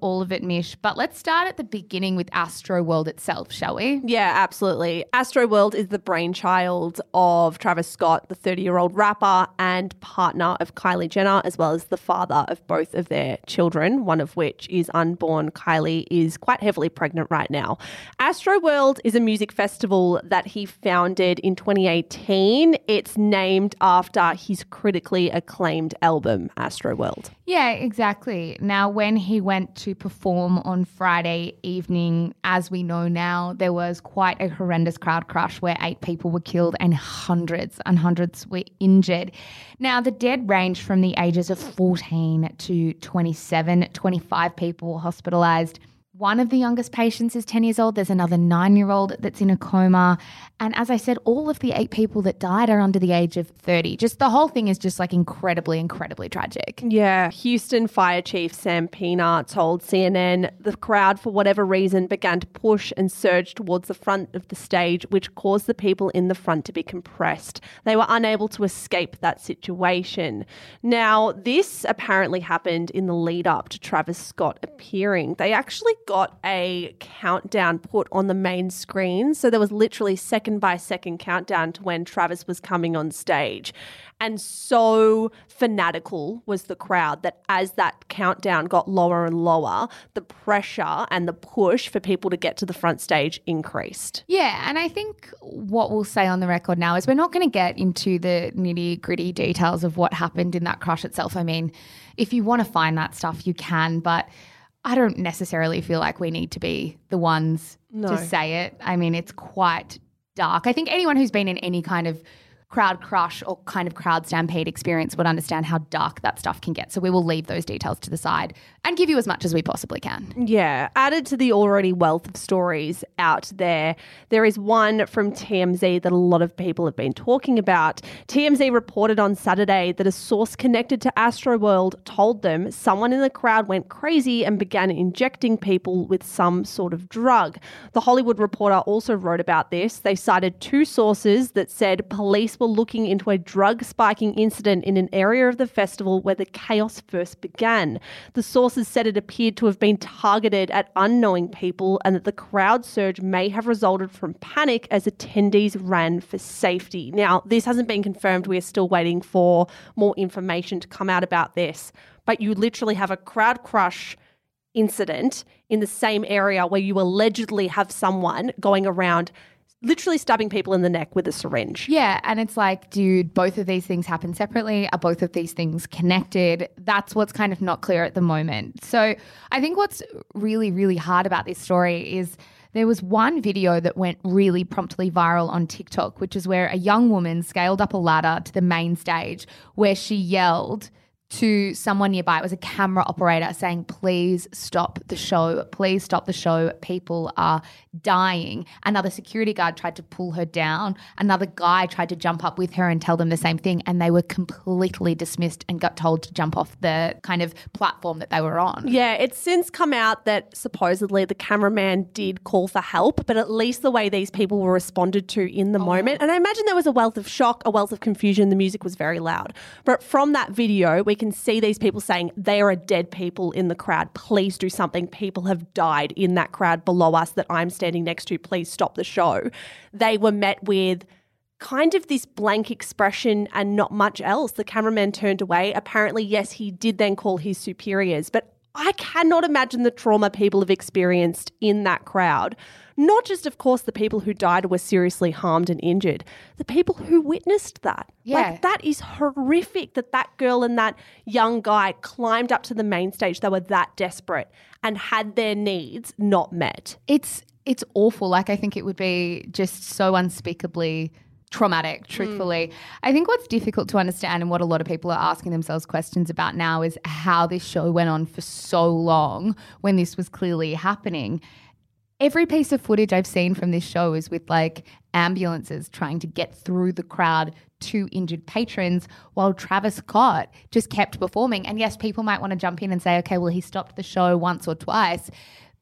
Mish, but let's start at the beginning with Astroworld itself, shall we? Yeah, absolutely. Astroworld is the brainchild of Travis Scott, the 30-year-old rapper and partner of Kylie Jenner, as well as the father of both of their children, one of which is unborn. Kylie is quite heavily pregnant right now. Astroworld is a music festival that he founded in 2018. It's named after his critically acclaimed album, Astroworld. Yeah, exactly. Now, when he went to perform on Friday evening, as we know now, there was quite a horrendous crowd crush where 8 people were killed and hundreds were injured. Now, the dead ranged from the ages of 14 to 27, 25 people were hospitalised. One of the youngest patients is 10 years old. There's another 9-year-old that's in a coma. And as I said, all of the 8 people that died are under the age of 30. Just the whole thing is just like incredibly tragic. Yeah. Houston Fire Chief Sam Pena told CNN the crowd, for whatever reason, began to push and surge towards the front of the stage, which caused the people in the front to be compressed. They were unable to escape that situation. Now, this apparently happened in the lead up to Travis Scott appearing. They actually got a countdown put on the main screen. So there was literally second by second countdown to when Travis was coming on stage. And so fanatical was the crowd that as that countdown got lower and lower, the pressure and the push for people to get to the front stage increased. Yeah, and I think what we'll say on the record now is we're not going to get into the nitty-gritty details of what happened in that crush itself. I mean, if you want to find that stuff, you can, but I don't necessarily feel like we need to be the ones to say it. I mean, it's quite dark. I think anyone who's been in any kind of crowd crush or kind of crowd stampede experience would understand how dark that stuff can get. So we will leave those details to the side and give you as much as we possibly can. Yeah. Added to the already wealth of stories out there, there is one from TMZ that a lot of people have been talking about. TMZ reported on Saturday that a source connected to Astroworld told them someone in the crowd went crazy and began injecting people with some sort of drug. The Hollywood Reporter also wrote about this. They cited 2 sources that said police were looking into a drug spiking incident in an area of the festival where the chaos first began. The sources said it appeared to have been targeted at unknowing people and that the crowd surge may have resulted from panic as attendees ran for safety. Now, this hasn't been confirmed. We are still waiting for more information to come out about this. But you literally have a crowd crush incident in the same area where you allegedly have someone going around literally stabbing people in the neck with a syringe. Yeah, and it's like, dude, both of these things happen separately. Are both of these things connected? That's what's kind of not clear at the moment. So I think what's really hard about this story is there was one video that went really promptly viral on TikTok, which is where a young woman scaled up a ladder to the main stage where she yelled to someone nearby. It was a camera operator saying, please stop the show. Please stop the show. People are dying. Another security guard tried to pull her down. Another guy tried to jump up with her and tell them the same thing. And they were completely dismissed and got told to jump off the kind of platform that they were on. Yeah, it's since come out that supposedly the cameraman did call for help, but at least the way these people were responded to in the moment. And I imagine there was a wealth of shock, a wealth of confusion. The music was very loud. But from that video, we can see these people saying, there are dead people in the crowd. Please do something. People have died in that crowd below us that I'm standing next to. Please stop the show. They were met with kind of this blank expression and not much else. The cameraman turned away. Apparently, yes, he did then call his superiors, but I cannot imagine the trauma people have experienced in that crowd. Not just, of course, the people who died or were seriously harmed and injured, the people who witnessed that. Yeah. Like, that is horrific that girl and that young guy climbed up to the main stage. They were that desperate and had their needs not met. It's awful. Like, I think it would be just so unspeakably traumatic, truthfully. I think what's difficult to understand and what a lot of people are asking themselves questions about now is how this show went on for so long when this was clearly happening. Every piece of footage I've seen from this show is with like ambulances trying to get through the crowd to injured patrons while Travis Scott just kept performing. And yes, people might want to jump in and say, okay, well, he stopped the show once or twice.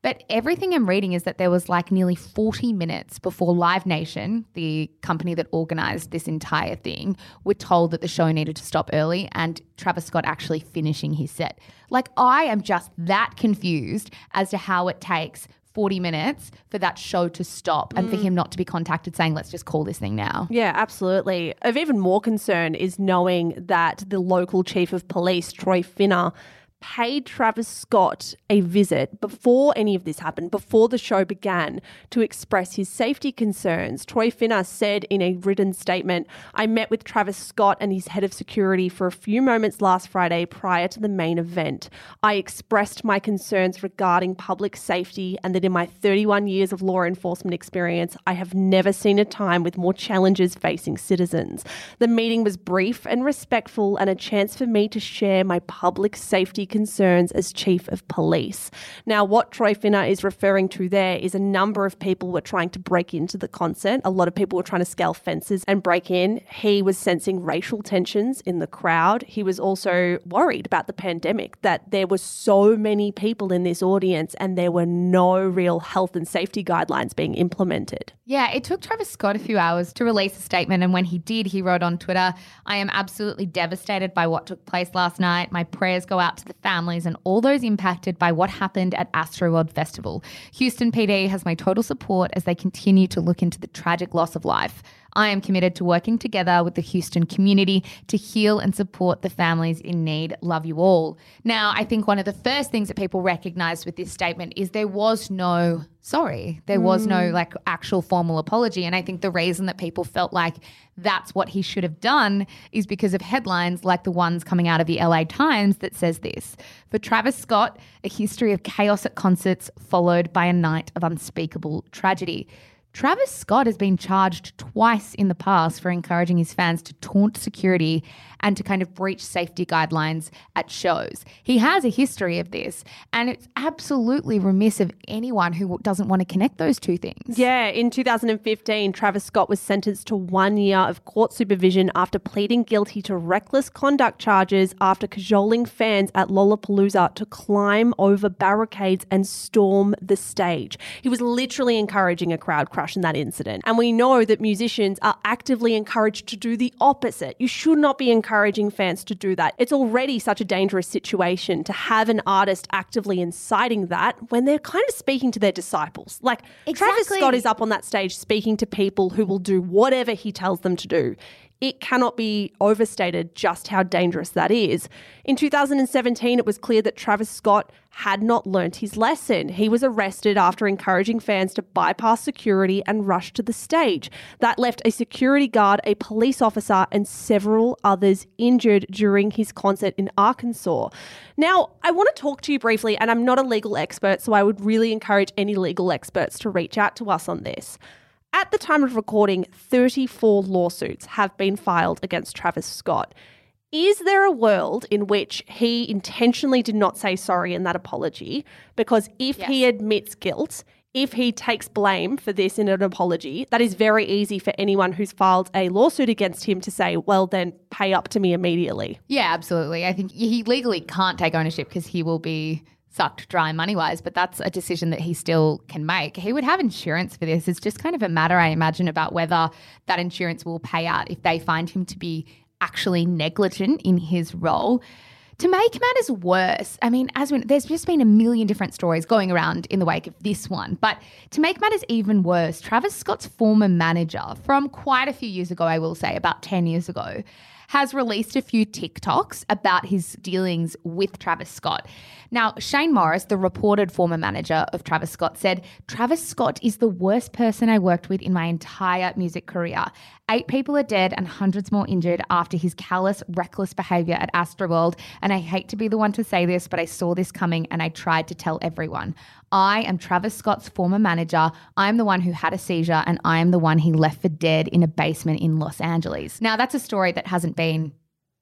But everything I'm reading is that there was like nearly 40 minutes before Live Nation, the company that organised this entire thing, were told that the show needed to stop early and Travis Scott actually finishing his set. Like, I am just that confused as to how it takes 40 minutes for that show to stop and for him not to be contacted saying, let's just call this thing now. Yeah, absolutely. Of even more concern is knowing that the local chief of police, Troy Finner, paid Travis Scott a visit before any of this happened, before the show began, to express his safety concerns. Troy Finner said in a written statement, "I met with Travis Scott and his head of security for a few moments last Friday prior to the main event. I expressed my concerns regarding public safety and that in my 31 years of law enforcement experience, I have never seen a time with more challenges facing citizens. The meeting was brief and respectful and a chance for me to share my public safety concerns as chief of police." Now, what Troy Finner is referring to there is a number of people were trying to break into the concert. A lot of people were trying to scale fences and break in. He was sensing racial tensions in the crowd. He was also worried about the pandemic, that there were so many people in this audience and there were no real health and safety guidelines being implemented. Yeah, it took Travis Scott a few hours to release a statement, and when he did, he wrote on Twitter, "I am absolutely devastated by what took place last night. My prayers go out to the families and all those impacted by what happened at Astroworld Festival. Houston PD has my total support as they continue to look into the tragic loss of life. I am committed to working together with the Houston community to heal and support the families in need. Love you all." Now, I think one of the first things that people recognized with this statement is there was no sorry. There was no like actual formal apology. And I think the reason that people felt like that's what he should have done is because of headlines like the ones coming out of the LA Times that says this: "For Travis Scott, a history of chaos at concerts followed by a night of unspeakable tragedy." Travis Scott has been charged twice in the past for encouraging his fans to taunt security and to kind of breach safety guidelines at shows. He has a history of this, and it's absolutely remiss of anyone who doesn't want to connect those two things. Yeah, in 2015, Travis Scott was sentenced to 1 year of court supervision after pleading guilty to reckless conduct charges after cajoling fans at Lollapalooza to climb over barricades and storm the stage. He was literally encouraging a crowd crush in that incident. And we know that musicians are actively encouraged to do the opposite. You should not be encouraging fans to do that. It's already such a dangerous situation to have an artist actively inciting that when they're kind of speaking to their disciples. Like, Travis Scott is up on that stage speaking to people who will do whatever he tells them to do. It cannot be overstated just how dangerous that is. In 2017, it was clear that Travis Scott had not learnt his lesson. He was arrested after encouraging fans to bypass security and rush to the stage. That left a security guard, a police officer, and several others injured during his concert in Arkansas. Now, I want to talk to you briefly, and I'm not a legal expert, so I would really encourage any legal experts to reach out to us on this. At the time of recording, 34 lawsuits have been filed against Travis Scott. Is there a world in which he intentionally did not say sorry in that apology? Because if he admits guilt, if he takes blame for this in an apology, that is very easy for anyone who's filed a lawsuit against him to say, well, then pay up to me immediately. Yeah, absolutely. I think he legally can't take ownership because he will be sucked dry money-wise, but that's a decision that he still can make. He would have insurance for this. It's just kind of a matter, I imagine, about whether that insurance will pay out if they find him to be actually negligent in his role. To make matters worse, I mean, there's just been a million different stories going around in the wake of this one, but to make matters even worse, Travis Scott's former manager from quite a few years ago, I will say, about 10 years ago, has released a few TikToks about his dealings with Travis Scott. Now, Shane Morris, the reported former manager of Travis Scott, said, "Travis Scott is the worst person I worked with in my entire music career. 8 people are dead and hundreds more injured after his callous, reckless behaviour at Astroworld. And I hate to be the one to say this, but I saw this coming and I tried to tell everyone. I am Travis Scott's former manager. I am the one who had a seizure and I am the one he left for dead in a basement in Los Angeles." Now, that's a story that hasn't been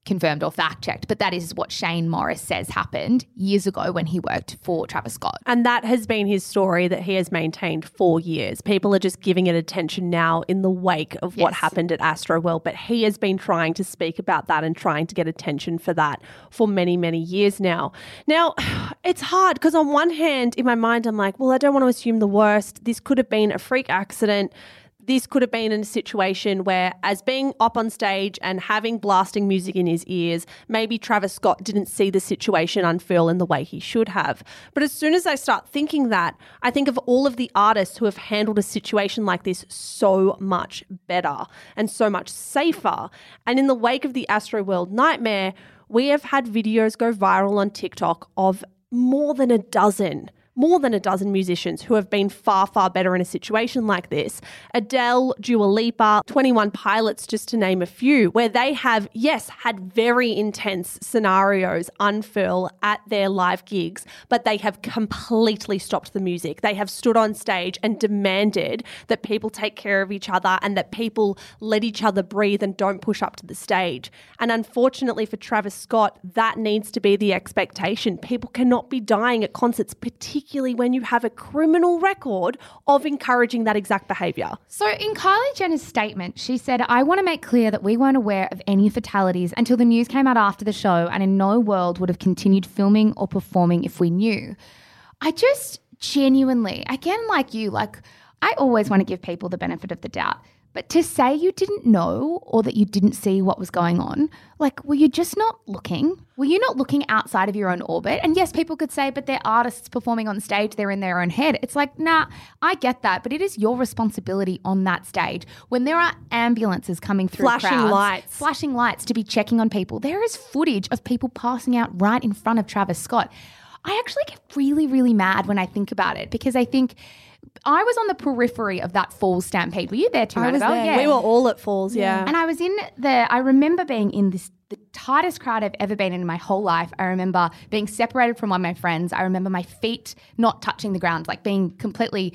confirmed or fact checked, but that is what Shane Morris says happened years ago when he worked for Travis Scott. And that has been his story that he has maintained for years. People are just giving it attention now in the wake of what happened at Astroworld, but he has been trying to speak about that and trying to get attention for that for many, many years now. Now, it's hard because on one hand, in my mind, I'm like, well, I don't want to assume the worst. This could have been a freak accident. This could have been in a situation where, as being up on stage and having blasting music in his ears, maybe Travis Scott didn't see the situation unfurl in the way he should have. But as soon as I start thinking that, I think of all of the artists who have handled a situation like this so much better and so much safer. And in the wake of the Astroworld nightmare, we have had videos go viral on TikTok of more than a dozen musicians who have been far, far better in a situation like this. Adele, Dua Lipa, 21 Pilots, just to name a few, where they have, yes, had very intense scenarios unfurl at their live gigs, but they have completely stopped the music. They have stood on stage and demanded that people take care of each other and that people let each other breathe and don't push up to the stage. And unfortunately for Travis Scott, that needs to be the expectation. People cannot be dying at concerts, particularly when you have a criminal record of encouraging that exact behaviour. So in Kylie Jenner's statement, she said, "I want to make clear that we weren't aware of any fatalities until the news came out after the show, and in no world would have continued filming or performing if we knew." I just genuinely, again, like you, I always want to give people the benefit of the doubt. But to say you didn't know or that you didn't see what was going on, were you just not looking? Were you not looking outside of your own orbit? And yes, people could say, but they're artists performing on stage, they're in their own head. It's like, nah, I get that, but it is your responsibility on that stage when there are ambulances coming through flashing lights to be checking on people. There is footage of people passing out right in front of Travis Scott. I actually get really, really mad when I think about it because I think I was on the periphery of that Falls stampede. Were you there too, Annabelle? I was there. Yeah. We were all at Falls, yeah. And I was I remember being in the tightest crowd I've ever been in my whole life. I remember being separated from one of my friends. I remember my feet not touching the ground, being completely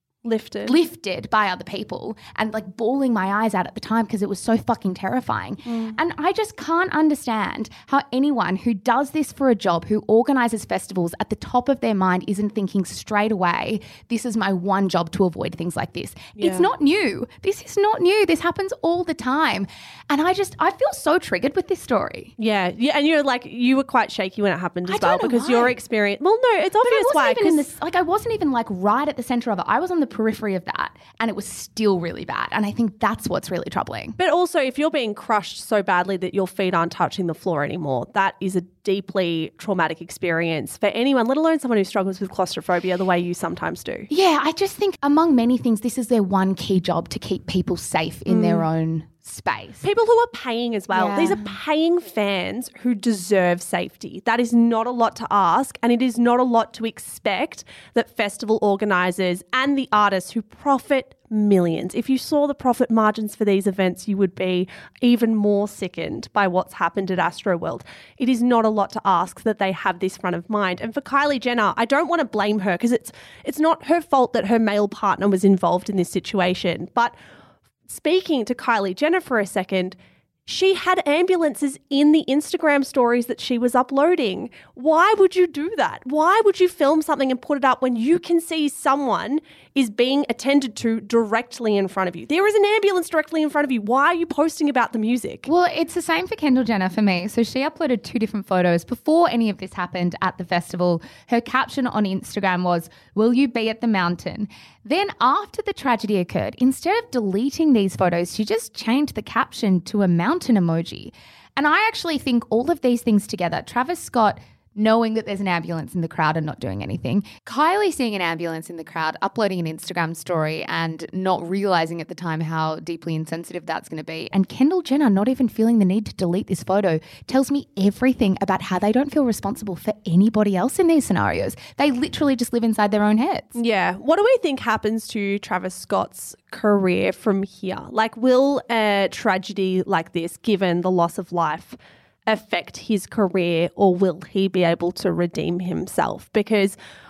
lifted by other people and bawling my eyes out at the time because it was so fucking terrifying. And I just can't understand how anyone who does this for a job, who organises festivals, at the top of their mind isn't thinking straight away, this is my one job to avoid things like this. Yeah. It's not new. This is not new. This happens all the time. And I feel so triggered with this story. Yeah. And you were quite shaky when it happened as well because your experience, well, no, it's obvious why. I wasn't even right at the centre of it. I was on the periphery of that and it was still really bad. And I think that's what's really troubling. But also if you're being crushed so badly that your feet aren't touching the floor anymore, that is a deeply traumatic experience for anyone, let alone someone who struggles with claustrophobia the way you sometimes do. Yeah, I just think among many things, this is their one key job to keep people safe in their own space. People who are paying as well. Yeah. These are paying fans who deserve safety. That is not a lot to ask, and it is not a lot to expect that festival organisers and the artists who profit millions. If you saw the profit margins for these events, you would be even more sickened by what's happened at Astroworld. It is not a lot to ask that they have this front of mind. And for Kylie Jenner, I don't want to blame her because it's not her fault that her male partner was involved in this situation. But speaking to Kylie Jenner for a second, she had ambulances in the Instagram stories that she was uploading. Why would you do that? Why would you film something and put it up when you can see someone is being attended to directly in front of you? There is an ambulance directly in front of you. Why are you posting about the music? Well, it's the same for Kendall Jenner for me. So she uploaded 2 different photos before any of this happened at the festival. Her caption on Instagram was, "Will you be at the mountain?" Then after the tragedy occurred, instead of deleting these photos, she just changed the caption to a mountain emoji. And I actually think all of these things together, Travis Scott knowing that there's an ambulance in the crowd and not doing anything, Kylie seeing an ambulance in the crowd, uploading an Instagram story and not realising at the time how deeply insensitive that's going to be, and Kendall Jenner not even feeling the need to delete this photo tells me everything about how they don't feel responsible for anybody else in these scenarios. They literally just live inside their own heads. Yeah. What do we think happens to Travis Scott's career from here? Will a tragedy like this, given the loss of life, affect his career, or will he be able to redeem himself? Because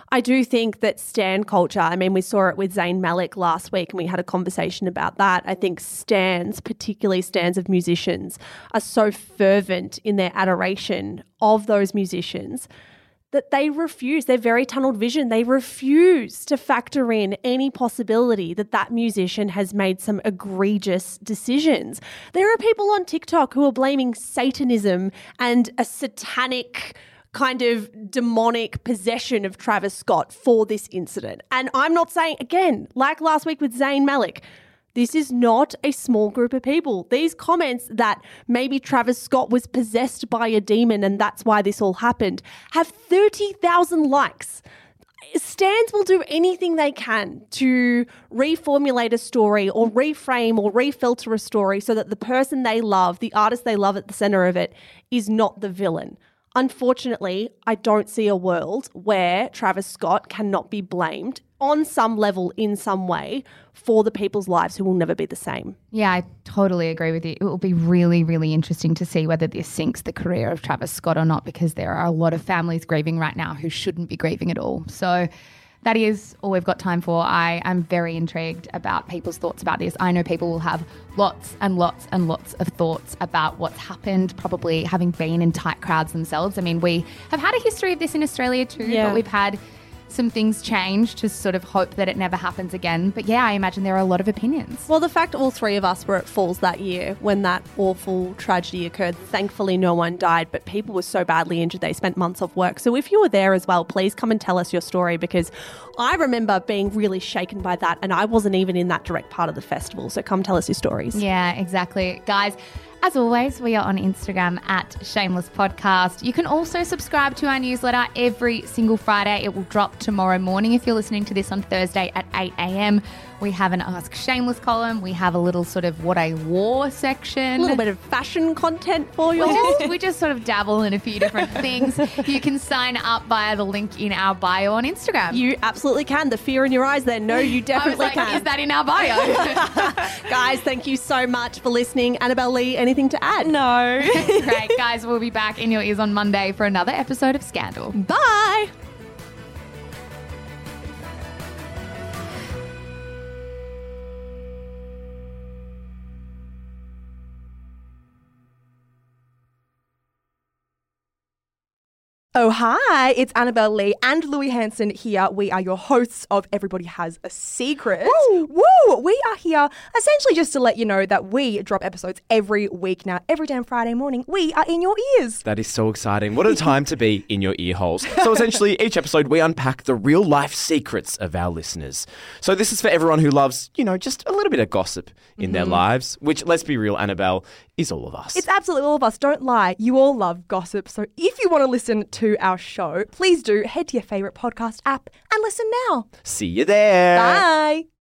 I do think that stan culture, I mean, we saw it with Zayn Malik last week and we had a conversation about that. I think stans, particularly stans of musicians, are so fervent in their adoration of those musicians that they refuse. They're very tunnel vision. They refuse to factor in any possibility that that musician has made some egregious decisions. There are people on TikTok who are blaming Satanism and a satanic kind of demonic possession of Travis Scott for this incident. And I'm not saying, again, like last week with Zayn Malik, this is not a small group of people. These comments that maybe Travis Scott was possessed by a demon and that's why this all happened have 30,000 likes. Stans will do anything they can to reformulate a story or reframe or refilter a story so that the person they love, the artist they love at the center of it, is not the villain. Unfortunately, I don't see a world where Travis Scott cannot be blamed on some level in some way for the people's lives who will never be the same. Yeah, I totally agree with you. It will be really, really interesting to see whether this sinks the career of Travis Scott or not, because there are a lot of families grieving right now who shouldn't be grieving at all. So that is all we've got time for. I am very intrigued about people's thoughts about this. I know people will have lots and lots and lots of thoughts about what's happened, probably having been in tight crowds themselves. I mean, we have had a history of this in Australia too, but we've had some things change to sort of hope that it never happens again. But yeah, I imagine there are a lot of opinions. Well, the fact all three of us were at Falls that year when that awful tragedy occurred, thankfully no one died, but people were so badly injured they spent months off work. So if you were there as well, please come and tell us your story, because I remember being really shaken by that and I wasn't even in that direct part of the festival. So come tell us your stories. Yeah, exactly. Guys, as always, we are on Instagram at Shameless Podcast. You can also subscribe to our newsletter every single Friday. It will drop tomorrow morning if you're listening to this on Thursday at 8 a.m. We have an Ask Shameless column. We have a little sort of what I wore section. A little bit of fashion content for you. We just sort of dabble in a few different things. You can sign up via the link in our bio on Instagram. You absolutely can. The fear in your eyes there. No, you definitely can. Is that in our bio? Guys, thank you so much for listening. Annabelle Lee, anything to add? No. Great. Guys, we'll be back in your ears on Monday for another episode of Scandal. Bye. Oh, hi, it's Annabelle Lee and Louis Hanson here. We are your hosts of Everybody Has a Secret. Woo! Woo! We are here essentially just to let you know that we drop episodes every week now. Every damn Friday morning, we are in your ears. That is so exciting. What a time to be in your ear holes. So essentially, each episode we unpack the real life secrets of our listeners. So this is for everyone who loves, just a little bit of gossip in their lives, which, let's be real, Annabelle, is all of us. It's absolutely all of us. Don't lie. You all love gossip. So if you want to listen to our show, please do head to your favourite podcast app and listen now. See you there. Bye.